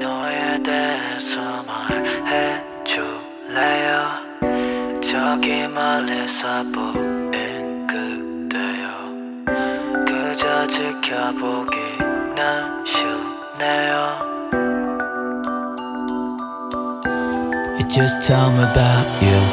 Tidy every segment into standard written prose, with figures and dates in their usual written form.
너에 대해서 말해줄래요? 저기 멀리서 보인 그대여 그저 지켜보기는 쉽네요. You just tell me about you.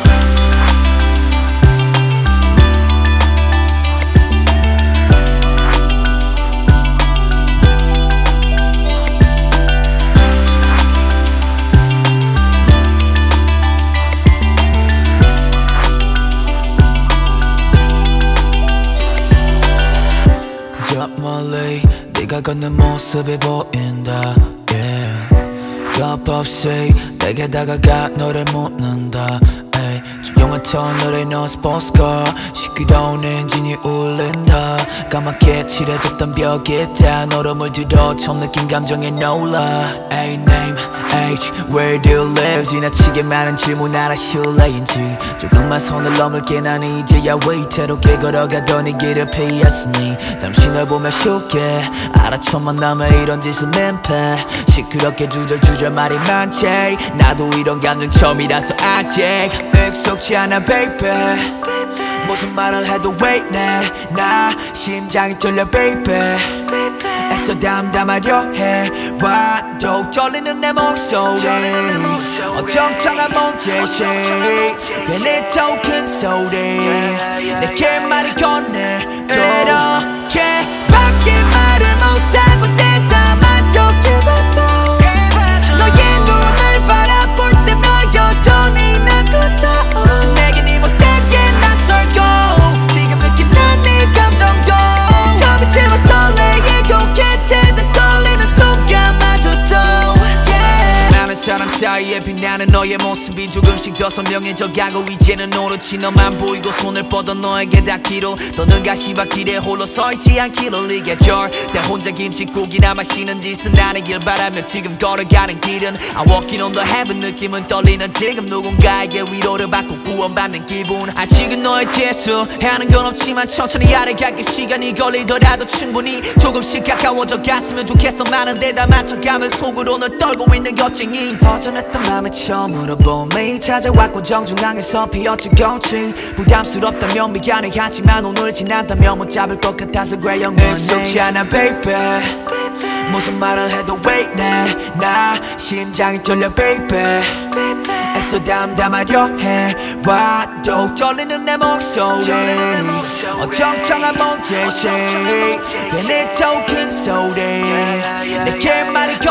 저 멀리 네가 걷는 모습이 보인다 yeah. 겁없이 내게 다가가 너를 묻는다 ay. 조용한 터널에 넌 스포츠카 시끄러운 엔진이 울린다 까맣게 칠해졌던 벽에 다 너로 물들어 처음 느낀 감정에 놀라 A name, age, where do you live 지나치게 많은 질문 알아 실례인지 조금만 손을 넘을게 난 이제야 위태롭게 걸어가더니 길을 피했으니 잠시 널 보며 쉽게 알아 첫 만남에 이런 짓은 민폐 시끄럽게 주절주절 말이 많지 나도 이런 감정 처음이라서 아직 익숙지 않아 baby 무슨 말을 해도 왜 이래 나 심장이 떨려 baby 애써 담담하려 해 와도 떨리는 내 목소리 어정쩡한 몸짓이 괜히 더 큰 소리 내게 말을 건네 이렇게 밖에 말을 못하고 대담한 척해봐도 너의 눈을 바라볼 때면 여전히 난 고통 내겐 이 못하게 낯설고 지금 느낀 난 네 감정도 더 미치고 설레이고 곁에 떨리는 순간마저도 yeah. 많은 사람 사이에 빛나는 너의 모습이 조금씩 더 선명해져가고 이제는 오로지 너만 보이고 손을 뻗어 너에게 닿기로 더는 가시밭길에 홀로 서있지 않기를 이 계절 내 혼자 김치국이나 마시는 짓은 아니길 바라며 지금 걸어가는 길은 I'm walking on the heaven 느낌은 떨리는 지금 누군가에게 위로를 받고 구원받는 기분 아직은 너의 재수 하는 건 없지만 천천히 아래가게 시간이 걸리더라도 충분히 조금씩 가까워져 갔으면 좋겠어 많은 데다 맞춰가면 속으로는 떨고 있는 겁쟁이 허전했던 맘에 처음으로 봄이 찾아왔고 정중앙에서 피었지 꽃이 부담스럽다면 미안해하지만 오늘 지난다면 못 잡을 것 같아서 그래 영원히 익숙지 않아 baby 무슨 말을 해도 왜 이래 나 심장이 떨려 baby 애써 담담하려 해 와도 떨리는 내 목소리 어정쩡한 몸짓이 괜히 더 큰 소리 내게 말을